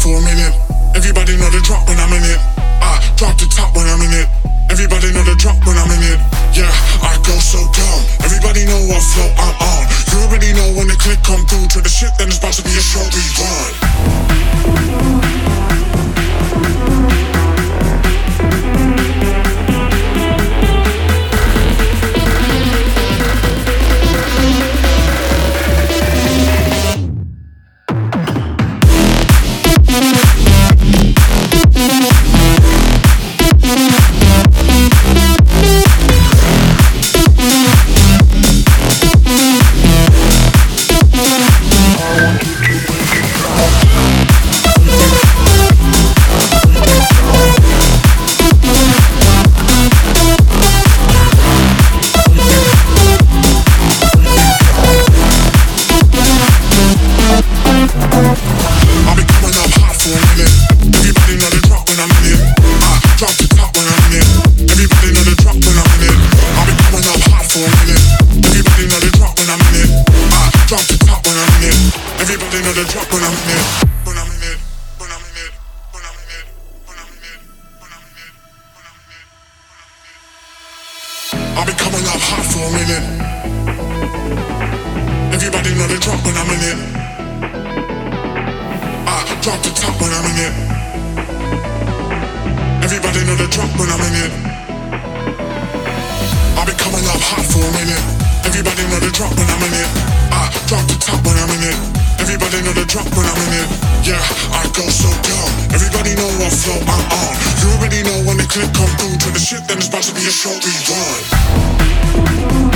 for a minute. Everybody know the drop when I'm in it. I drop the top when I'm in it. Everybody know the drop when I'm in it. Yeah, I go so dumb. Everybody know what flow I'm on. You already know when the click come through to the shit, then it's about to be a show we run. Everybody know the drop when I'm in it. When I'm in it. When I'm in it. When I'm in it. When I'm in it. When I'm in it. When I'm in it. I'll be coming up hot for a minute. Everybody know the drop when I'm in it. I drop the top when I'm in it. Everybody know the drop when I'm in it. I'll be coming up hot for a minute. Everybody know the drop when I'm in it. I drop the top when I'm in it. Everybody know the drop when I'm in it. Yeah, I go so dumb. Everybody know what flow I'm on. You already know when the click come through to the shit, then it's about to be a show we run.